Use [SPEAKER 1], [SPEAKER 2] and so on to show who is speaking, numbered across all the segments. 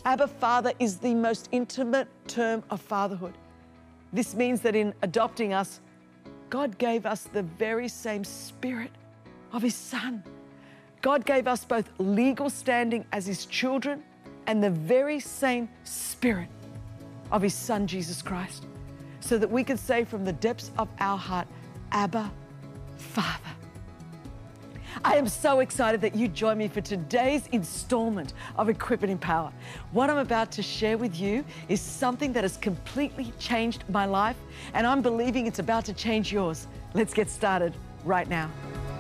[SPEAKER 1] Abba Father is the most intimate term of fatherhood. This means that in adopting us, God gave us the very same spirit of His Son. God gave us both legal standing as His children and the very same spirit of His Son, Jesus Christ, so that we can say from the depths of our heart, Abba, Father. I am so excited that you join me for today's installment of Equip and Empower. What I'm about to share with you is something that has completely changed my life, and I'm believing it's about to change yours. Let's get started right now.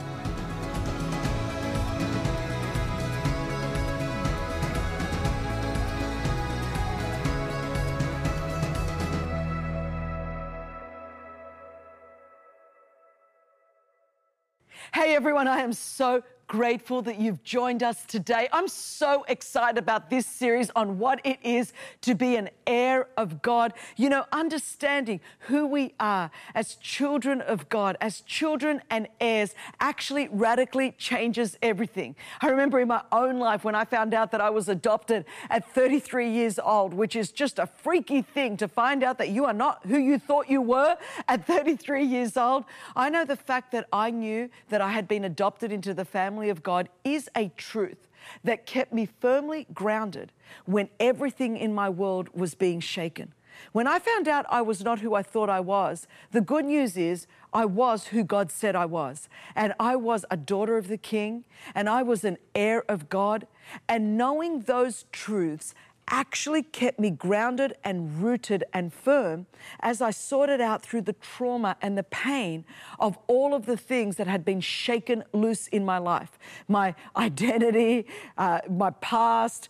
[SPEAKER 1] Hey everyone, I am so grateful that you've joined us today. I'm so excited about this series on what it is to be an heir of God. You know, understanding who we are as children of God, as children and heirs, actually radically changes everything. I remember in my own life when I found out that I was adopted at 33 years old, which is just a freaky thing to find out that you are not who you thought you were at 33 years old. I know the fact that I knew that I had been adopted into the family of God is a truth that kept me firmly grounded when everything in my world was being shaken. When I found out I was not who I thought I was, the good news is I was who God said I was. And I was a daughter of the King, and I was an heir of God. And knowing those truths actually kept me grounded and rooted and firm as I sorted out through the trauma and the pain of all of the things that had been shaken loose in my life. My identity, my past,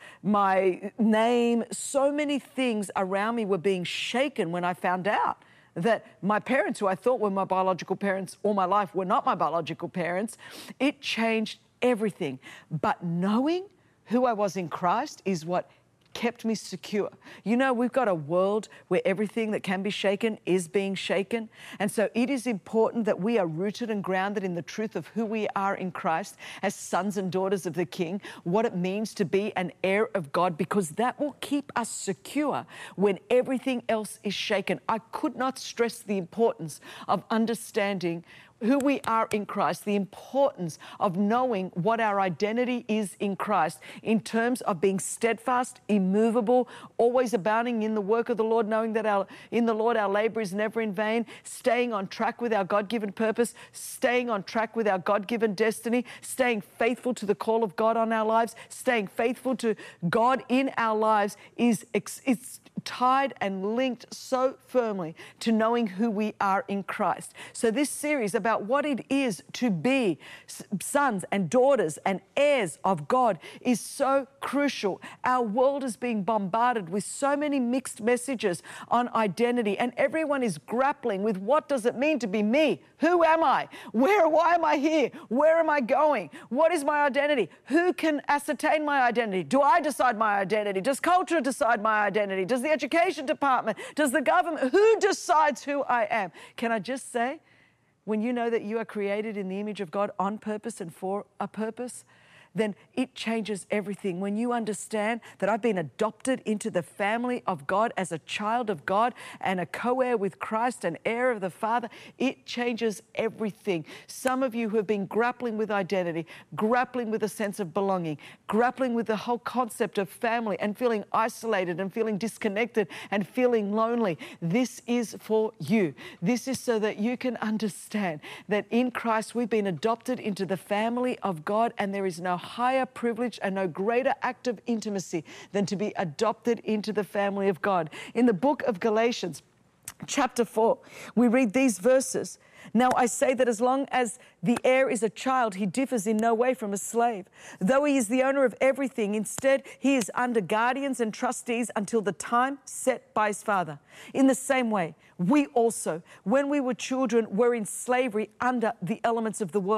[SPEAKER 1] my name, so many things around me were being shaken when I found out that my parents, who I thought were my biological parents all my life, were not my biological parents. It changed everything. But knowing who I was in Christ is what kept me secure. You know, we've got a world where everything that can be shaken is being shaken. And so it is important that we are rooted and grounded in the truth of who we are in Christ as sons and daughters of the King, what it means to be an heir of God, because that will keep us secure when everything else is shaken. I could not stress the importance of understanding who we are in Christ, the importance of knowing what our identity is in Christ in terms of being steadfast, immovable, always abounding in the work of the Lord, knowing that in the Lord our labor is never in vain, staying on track with our God-given purpose, staying on track with our God-given destiny, staying faithful to the call of God on our lives, staying faithful to God in our lives is tied and linked so firmly to knowing who we are in Christ. So this series about what it is to be sons and daughters and heirs of God is so crucial. Our world is being bombarded with so many mixed messages on identity, and everyone is grappling with what does it mean to be me? Who am I? Why am I here? Where am I going? What is my identity? Who can ascertain my identity? Do I decide my identity? Does culture decide my identity? Does the education department? Does the government? Who decides who I am? Can I just say, when you know that you are created in the image of God on purpose and for a purpose, then it changes everything. When you understand that I've been adopted into the family of God as a child of God and a co-heir with Christ, an heir of the Father, it changes everything. Some of you who have been grappling with identity, grappling with a sense of belonging, grappling with the whole concept of family and feeling isolated and feeling disconnected and feeling lonely, this is for you. This is so that you can understand that in Christ we've been adopted into the family of God, and there is no higher privilege and no greater act of intimacy than to be adopted into the family of God. In the book of Galatians, chapter 4, we read these verses. Now I say that as long as the heir is a child, he differs in no way from a slave. Though he is the owner of everything, instead he is under guardians and trustees until the time set by his father. In the same way, we also, when we were children, were in slavery under the elements of the world.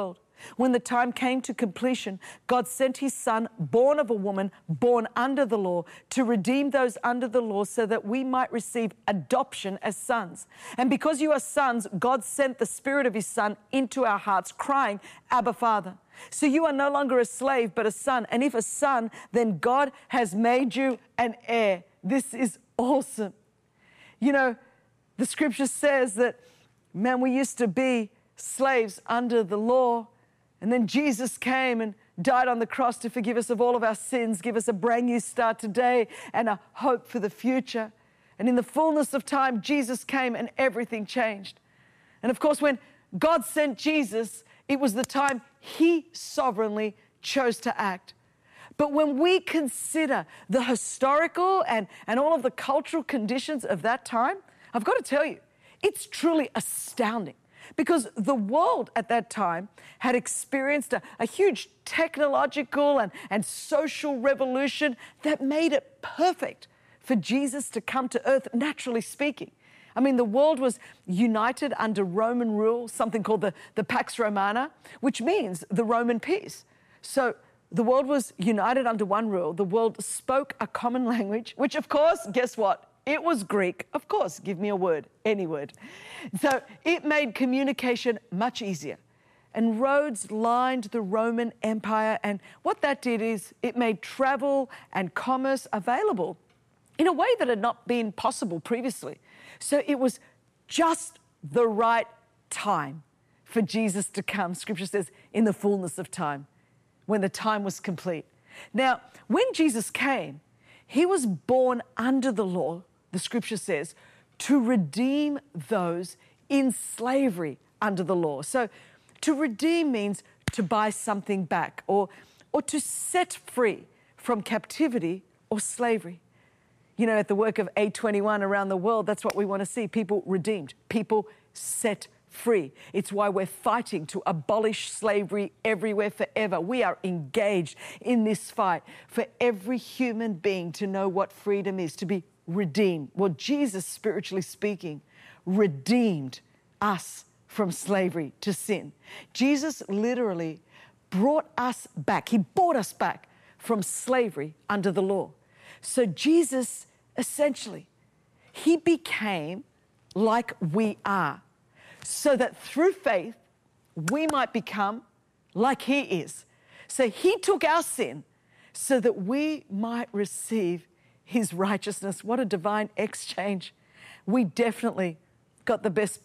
[SPEAKER 1] When the time came to completion, God sent his son, born of a woman, born under the law, to redeem those under the law so that we might receive adoption as sons. And because you are sons, God sent the Spirit of his Son into our hearts, crying, Abba, Father. So you are no longer a slave, but a son. And if a son, then God has made you an heir. This is awesome. You know, the scripture says that, man, we used to be slaves under the law. And then Jesus came and died on the cross to forgive us of all of our sins, give us a brand new start today and a hope for the future. And in the fullness of time, Jesus came and everything changed. And of course, when God sent Jesus, it was the time he sovereignly chose to act. But when we consider the historical and all of the cultural conditions of that time, I've got to tell you, it's truly astounding. Because the world at that time had experienced a huge technological and social revolution that made it perfect for Jesus to come to earth, naturally speaking. I mean, the world was united under Roman rule, something called the Pax Romana, which means the Roman peace. So the world was united under one rule. The world spoke a common language, which of course, guess what? It was Greek. Of course, give me a word, any word. So it made communication much easier. And roads lined the Roman Empire. And what that did is it made travel and commerce available in a way that had not been possible previously. So it was just the right time for Jesus to come. Scripture says, in the fullness of time, when the time was complete. Now, when Jesus came, he was born under the law, the scripture says, to redeem those in slavery under the law. So to redeem means to buy something back or to set free from captivity or slavery. You know, at the work of A21 around the world, that's what we want to see. People redeemed, people set free. It's why we're fighting to abolish slavery everywhere forever. We are engaged in this fight for every human being to know what freedom is, to be redeemed. Well, Jesus, spiritually speaking, redeemed us from slavery to sin. Jesus literally brought us back. He bought us back from slavery under the law. So Jesus, essentially, he became like we are, so that through faith, we might become like he is. So he took our sin so that we might receive his righteousness. What a divine exchange. We definitely got the best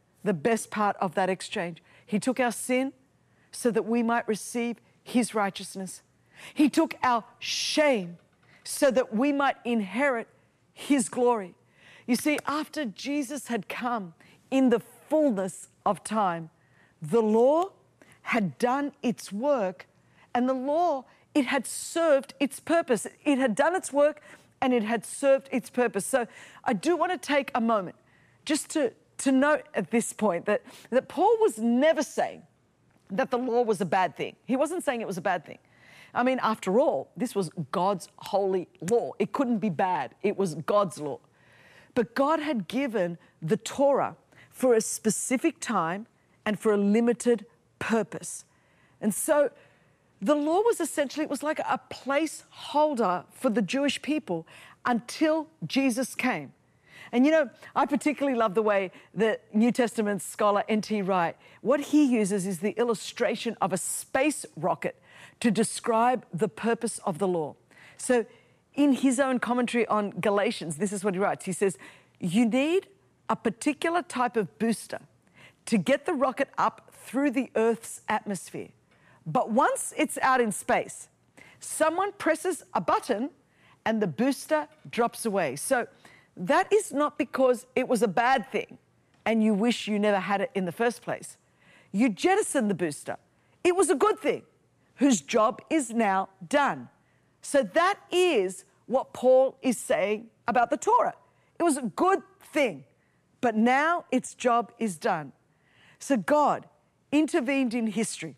[SPEAKER 1] part of that exchange. He took our sin so that we might receive his righteousness. He took our shame so that we might inherit his glory. You see, after Jesus had come in the fullness of time, the law had done its work, and the law, it had served its purpose. It had done its work and it had served its purpose. So I do want to take a moment just to note at this point that Paul was never saying that the law was a bad thing. He wasn't saying it was a bad thing. I mean, after all, this was God's holy law. It couldn't be bad. It was God's law. But God had given the Torah for a specific time and for a limited purpose. And so the law was essentially, it was like a placeholder for the Jewish people until Jesus came. And you know, I particularly love the way the New Testament scholar N.T. Wright, what he uses is the illustration of a space rocket to describe the purpose of the law. So in his own commentary on Galatians, this is what he writes. He says, you need a particular type of booster to get the rocket up through the Earth's atmosphere. But once it's out in space, someone presses a button and the booster drops away. So that is not because it was a bad thing and you wish you never had it in the first place. You jettison the booster. It was a good thing whose job is now done. So that is what Paul is saying about the Torah. It was a good thing, but now its job is done. So God intervened in history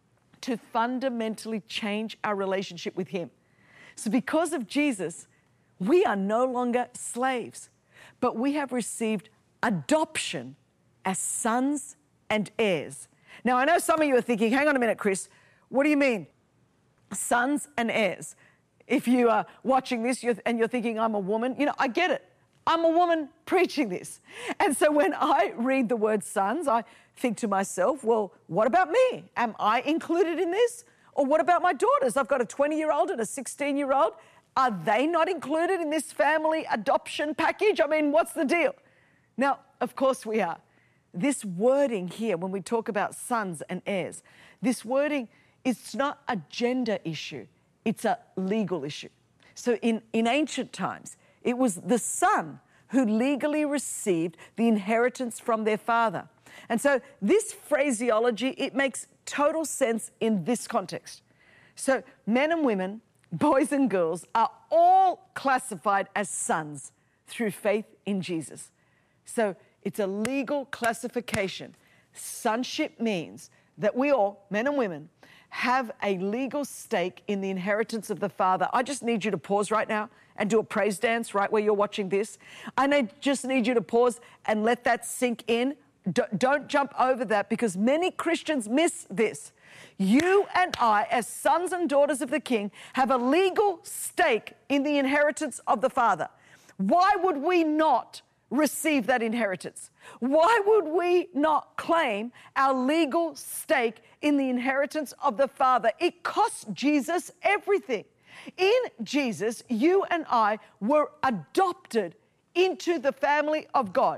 [SPEAKER 1] to fundamentally change our relationship with him. So because of Jesus, we are no longer slaves, but we have received adoption as sons and heirs. Now, I know some of you are thinking, hang on a minute, Chris, what do you mean? Sons and heirs. If you are watching this and you're thinking, I'm a woman, I get it. I'm a woman preaching this. And so when I read the word sons, I think to myself, well, what about me? Am I included in this? Or what about my daughters? I've got a 20-year-old and a 16-year-old. Are they not included in this family adoption package? I mean, what's the deal? Now, of course we are. This wording here, when we talk about sons and heirs, this wording, it's not a gender issue. It's a legal issue. So in ancient times, it was the son who legally received the inheritance from their father. And so this phraseology, it makes total sense in this context. So men and women, boys and girls are all classified as sons through faith in Jesus. So it's a legal classification. Sonship means that we all, men and women, have a legal stake in the inheritance of the Father. I just need you to pause right now and do a praise dance right where you're watching this. Just need you to pause and let that sink in. Don't jump over that, because many Christians miss this. You and I, as sons and daughters of the King, have a legal stake in the inheritance of the Father. Why would we not receive that inheritance? Why would we not claim our legal stake in the inheritance of the Father? It cost Jesus everything. In Jesus, you and I were adopted into the family of God.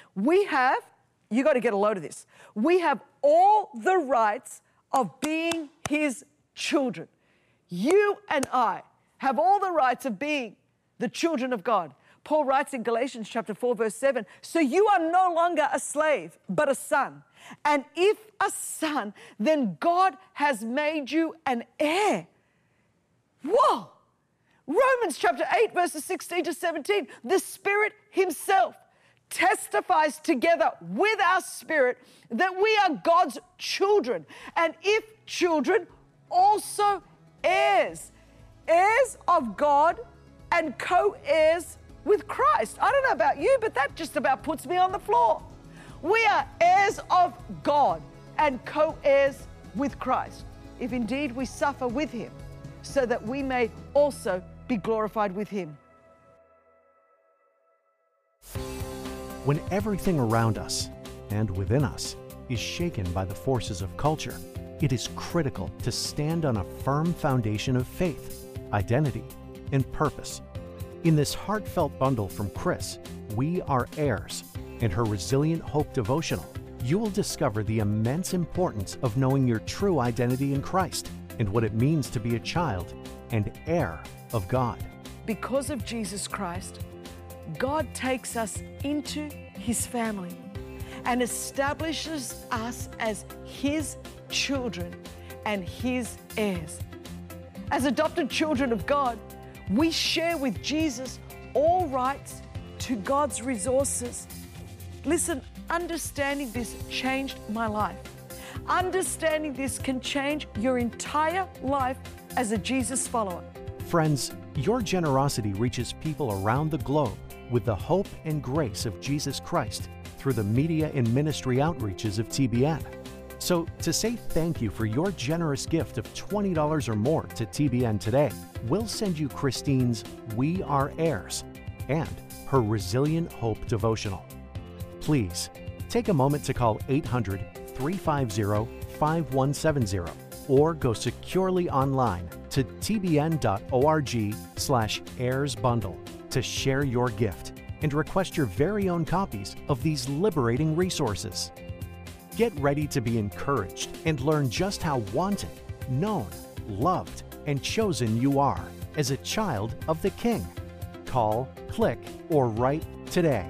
[SPEAKER 1] You got to get a load of this. We have all the rights of being His children. You and I have all the rights of being the children of God. Paul writes in Galatians chapter 4, verse 7, so you are no longer a slave, but a son. And if a son, then God has made you an heir. Whoa! Romans chapter 8, verses 16 to 17, the Spirit Himself testifies together with our spirit that we are God's children. And if children, also heirs. Heirs of God and co-heirs with Christ. I don't know about you, but that just about puts me on the floor. We are heirs of God and co-heirs with Christ, if indeed we suffer with Him, so that we may also be glorified with Him.
[SPEAKER 2] When everything around us and within us is shaken by the forces of culture, it is critical to stand on a firm foundation of faith, identity, and purpose. In this heartfelt bundle from Chris, We Are Heirs, and her Resilient Hope devotional, you will discover the immense importance of knowing your true identity in Christ and what it means to be a child and heir of God.
[SPEAKER 1] Because of Jesus Christ, God takes us into His family and establishes us as His children and His heirs. As adopted children of God, we share with Jesus all rights to God's resources. Listen, understanding this changed my life. Understanding this can change your entire life as a Jesus follower.
[SPEAKER 2] Friends, your generosity reaches people around the globe with the hope and grace of Jesus Christ through the media and ministry outreaches of TBN. So, to say thank you for your generous gift of $20 or more to TBN today, we'll send you Christine's We Are Heirs and her Resilient Hope devotional. Please take a moment to call 800-350-5170 or go securely online to tbn.org/heirsbundle to share your gift and request your very own copies of these liberating resources. Get ready to be encouraged and learn just how wanted, known, loved, and chosen you are as a child of the King. Call, click, or write today.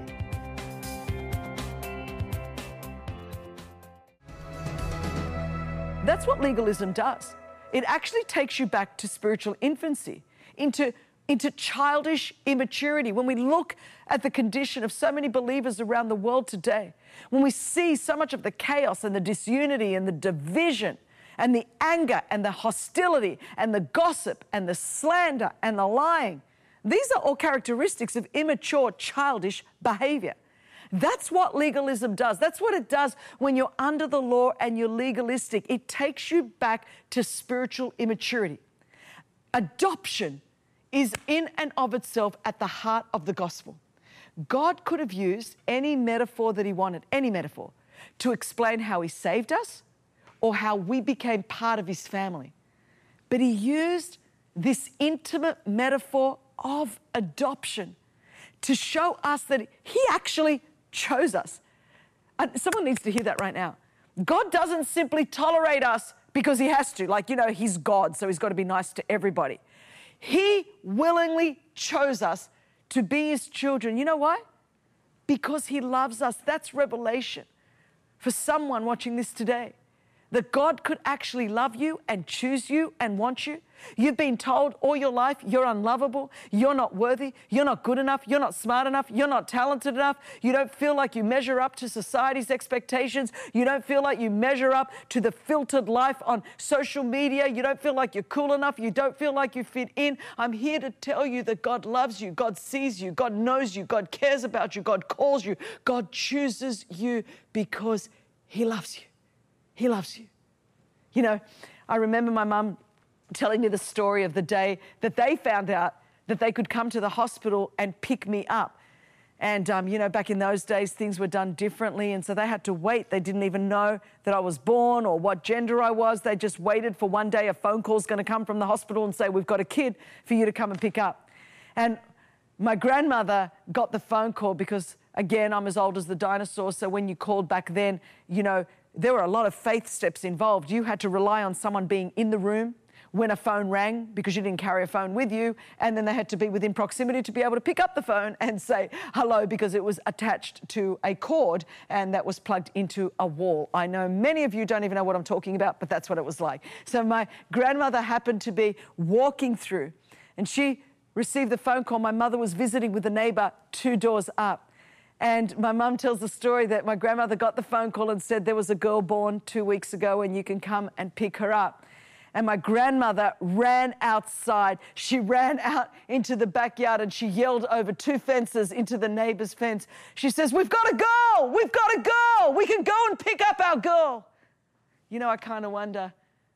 [SPEAKER 1] That's what legalism does. It actually takes you back to spiritual infancy, into childish immaturity. When we look at the condition of so many believers around the world today, when we see so much of the chaos and the disunity and the division and the anger and the hostility and the gossip and the slander and the lying, these are all characteristics of immature, childish behavior. That's what legalism does. That's what it does when you're under the law and you're legalistic. It takes you back to spiritual immaturity. Adoption is in and of itself at the heart of the gospel. God could have used any metaphor that he wanted, any metaphor, to explain how he saved us or how we became part of his family. But he used this intimate metaphor of adoption to show us that he actually chose us. Someone needs to hear that right now. God doesn't simply tolerate us because he has to. Like, he's God, so he's got to be nice to everybody. He willingly chose us to be his children. You know why? Because he loves us. That's revelation for someone watching this today, that God could actually love you and choose you and want you. You've been told all your life you're unlovable, you're not worthy, you're not good enough, you're not smart enough, you're not talented enough, you don't feel like you measure up to society's expectations, you don't feel like you measure up to the filtered life on social media, you don't feel like you're cool enough, you don't feel like you fit in. I'm here to tell you that God loves you, God sees you, God knows you, God cares about you, God calls you, God chooses you because he loves you. He loves you. I remember my mum telling me the story of the day that they found out that they could come to the hospital and pick me up. And, back in those days, things were done differently. And so they had to wait. They didn't even know that I was born or what gender I was. They just waited for one day a phone call's going to come from the hospital and say, we've got a kid for you to come and pick up. And my grandmother got the phone call because, again, I'm as old as the dinosaurs. So when you called back then, there were a lot of faith steps involved. You had to rely on someone being in the room when a phone rang because you didn't carry a phone with you, and then they had to be within proximity to be able to pick up the phone and say hello because it was attached to a cord and that was plugged into a wall. I know many of you don't even know what I'm talking about, but that's what it was like. So my grandmother happened to be walking through and she received the phone call. My mother was visiting with a neighbor 2 doors up. And my mum tells the story that my grandmother got the phone call and said there was a girl born 2 weeks ago and you can come and pick her up. And my grandmother ran outside. She ran out into the backyard and she yelled over 2 fences into the neighbor's fence. She says, we've got a girl, we've got a girl. We can go and pick up our girl. I kind of wonder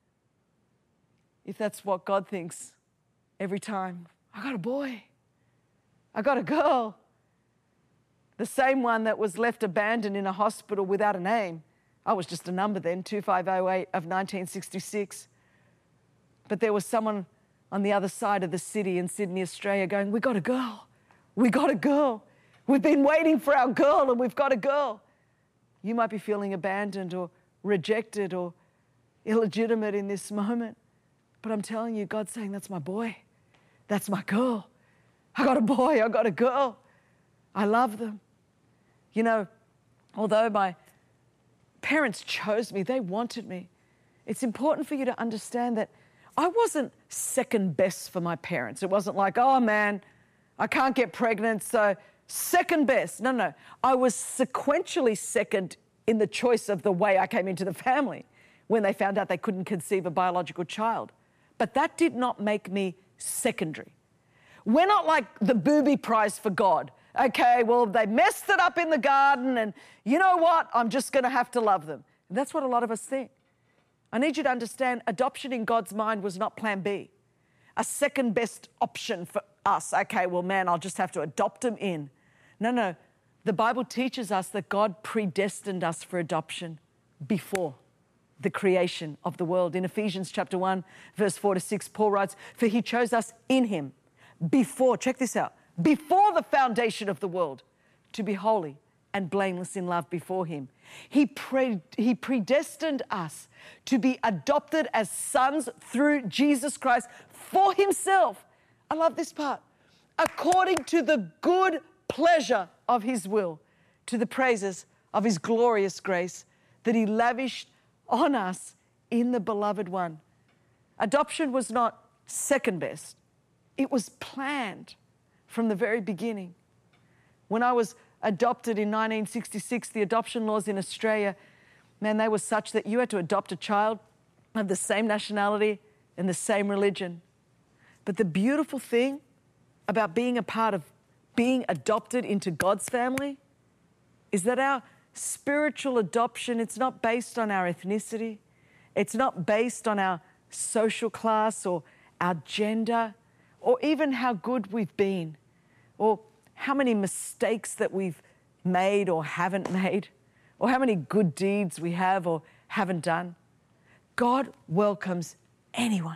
[SPEAKER 1] if that's what God thinks every time. I got a boy. I got a girl. The same one that was left abandoned in a hospital without a name. I was just a number then, 2508 of 1966. But there was someone on the other side of the city in Sydney, Australia going, we got a girl. We got a girl. We've been waiting for our girl and we've got a girl. You might be feeling abandoned or rejected or illegitimate in this moment. But I'm telling you, God's saying, that's my boy. That's my girl. I got a boy. I got a girl. I love them. Although my parents chose me, they wanted me, it's important for you to understand that I wasn't second best for my parents. It wasn't like, oh man, I can't get pregnant, so second best. No. I was sequentially second in the choice of the way I came into the family when they found out they couldn't conceive a biological child. But that did not make me secondary. We're not like the booby prize for God. Okay, well, they messed it up in the garden and you know what? I'm just going to have to love them. And that's what a lot of us think. I need you to understand adoption in God's mind was not plan B, a second best option for us. Okay, well, man, I'll just have to adopt them in. No. The Bible teaches us that God predestined us for adoption before the creation of the world. In Ephesians chapter 1, verse 4-6, Paul writes, for he chose us in him before, check this out, before the foundation of the world, to be holy and blameless in love before him. He predestined us to be adopted as sons through Jesus Christ for himself. I love this part. According to the good pleasure of his will, to the praises of his glorious grace that he lavished on us in the beloved one. Adoption was not second best. It was planned from the very beginning. When I was adopted in 1966, the adoption laws in Australia, man, they were such that you had to adopt a child of the same nationality and the same religion. But the beautiful thing about being a part of being adopted into God's family is that our spiritual adoption, it's not based on our ethnicity. It's not based on our social class or our gender or even how good we've been or how many mistakes that we've made or haven't made or how many good deeds we have or haven't done. God welcomes anyone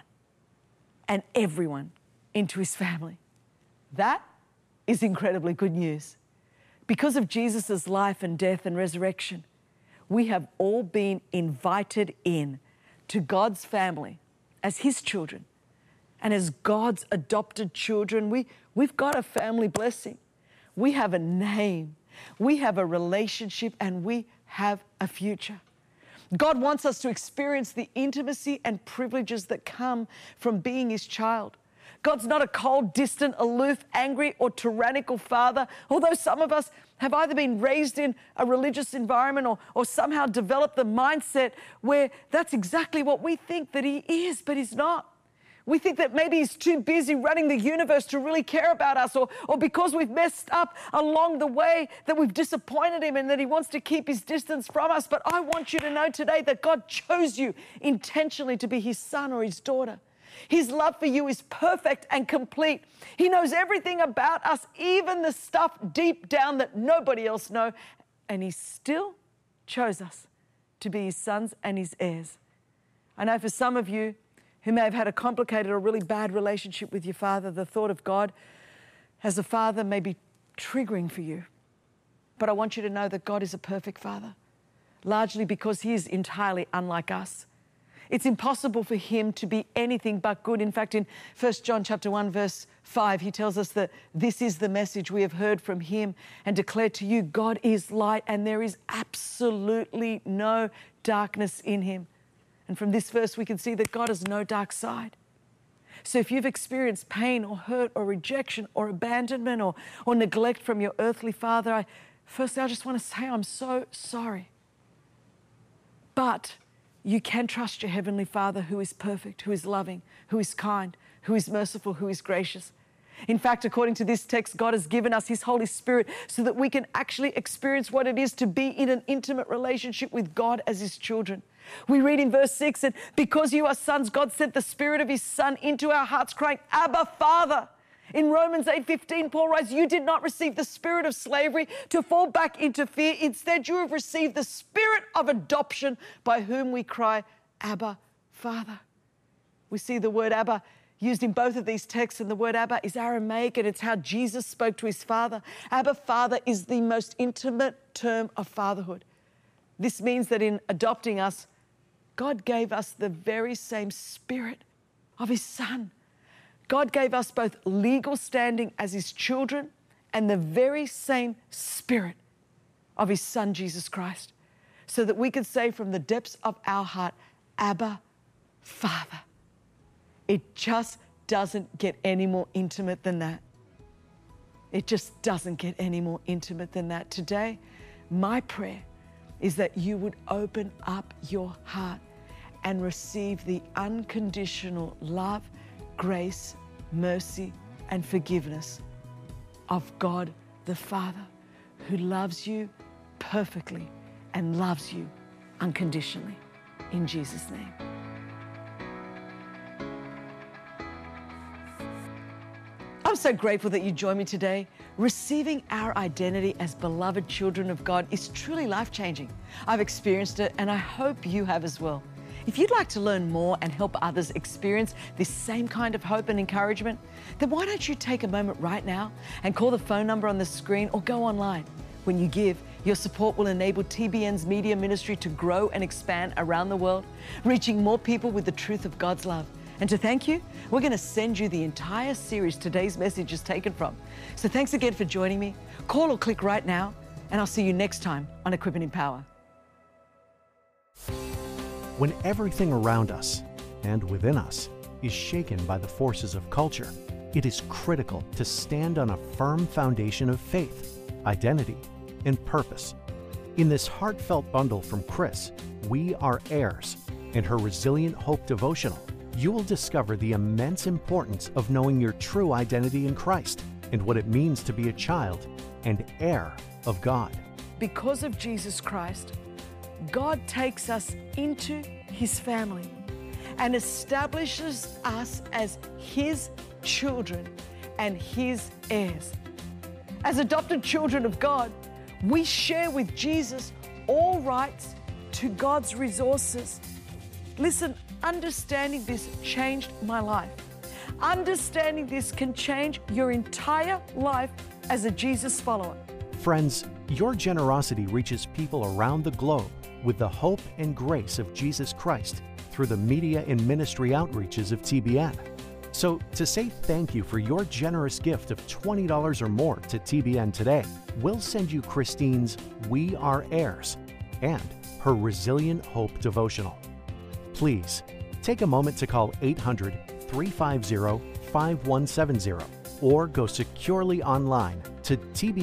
[SPEAKER 1] and everyone into his family. That is incredibly good news. Because of Jesus' life and death and resurrection, we have all been invited in to God's family as his children. And as God's adopted children, we've got a family blessing. We have a name, we have a relationship, and we have a future. God wants us to experience the intimacy and privileges that come from being his child. God's not a cold, distant, aloof, angry, or tyrannical father, although some of us have either been raised in a religious environment or somehow developed the mindset where that's exactly what we think that he is, but he's not. We think that maybe he's too busy running the universe to really care about us, or because we've messed up along the way that we've disappointed him and that he wants to keep his distance from us. But I want you to know today that God chose you intentionally to be his son or his daughter. His love for you is perfect and complete. He knows everything about us, even the stuff deep down that nobody else knows. And he still chose us to be his sons and his heirs. I know for some of you who may have had a complicated or really bad relationship with your father, the thought of God as a father may be triggering for you. But I want you to know that God is a perfect father, largely because he is entirely unlike us. It's impossible for him to be anything but good. In fact, in 1 John chapter 1, verse 5, he tells us that this is the message we have heard from him and declared to you. God is light and there is absolutely no darkness in him. And from this verse, we can see that God has no dark side. So if you've experienced pain or hurt or rejection or abandonment or neglect from your earthly father, firstly, I just want to say I'm so sorry. But you can trust your Heavenly Father who is perfect, who is loving, who is kind, who is merciful, who is gracious. In fact, according to this text, God has given us his Holy Spirit so that we can actually experience what it is to be in an intimate relationship with God as his children. We read in verse 6 that because you are sons, God sent the Spirit of his Son into our hearts, crying, Abba, Father. In Romans 8:15, Paul writes, you did not receive the spirit of slavery to fall back into fear. Instead, you have received the spirit of adoption by whom we cry, Abba, Father. We see the word Abba used in both of these texts, and the word Abba is Aramaic, and it's how Jesus spoke to his Father. Abba, Father is the most intimate term of fatherhood. This means that in adopting us, God gave us the very same spirit of his Son. God gave us both legal standing as his children and the very same spirit of his Son, Jesus Christ, so that we could say from the depths of our heart, Abba, Father. It just doesn't get any more intimate than that. It just doesn't get any more intimate than that. Today, my prayer is that you would open up your heart and receive the unconditional love, grace, mercy, and forgiveness of God the Father, who loves you perfectly and loves you unconditionally. In Jesus' name. I'm so grateful that you joined me today. Receiving our identity as beloved children of God is truly life-changing. I've experienced it, and I hope you have as well. If you'd like to learn more and help others experience this same kind of hope and encouragement, then why don't you take a moment right now and call the phone number on the screen or go online. When you give, your support will enable TBN's media ministry to grow and expand around the world, reaching more people with the truth of God's love. And to thank you, we're going to send you the entire series today's message is taken from. So thanks again for joining me. Call or click right now, and I'll see you next time on Equip and Empower.
[SPEAKER 2] When everything around us and within us is shaken by the forces of culture, it is critical to stand on a firm foundation of faith, identity, and purpose. In this heartfelt bundle from Chris, We Are Heirs, and her Resilient Hope devotional, you will discover the immense importance of knowing your true identity in Christ and what it means to be a child and heir of God.
[SPEAKER 1] because of Jesus Christ, God takes us into His family and establishes us as His children and His heirs. As adopted children of God, we share with Jesus all rights to God's resources. Listen, understanding this changed my life. Understanding this can change your entire life as a Jesus follower.
[SPEAKER 2] Friends, your generosity reaches people around the globe with the hope and grace of Jesus Christ through the media and ministry outreaches of TBN. So, to say thank you for your generous gift of $20 or more to TBN today, we'll send you Christine's We Are Heirs and her Resilient Hope devotional. Please take a moment to call 800-350-5170 or go securely online to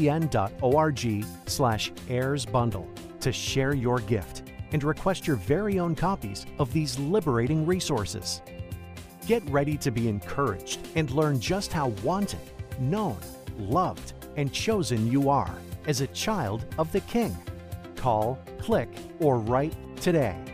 [SPEAKER 2] tbn.org/heirsbundle to share your gift and request your very own copies of these liberating resources. Get ready to be encouraged and learn just how wanted, known, loved, and chosen you are as a child of the King. Call, click, or write today.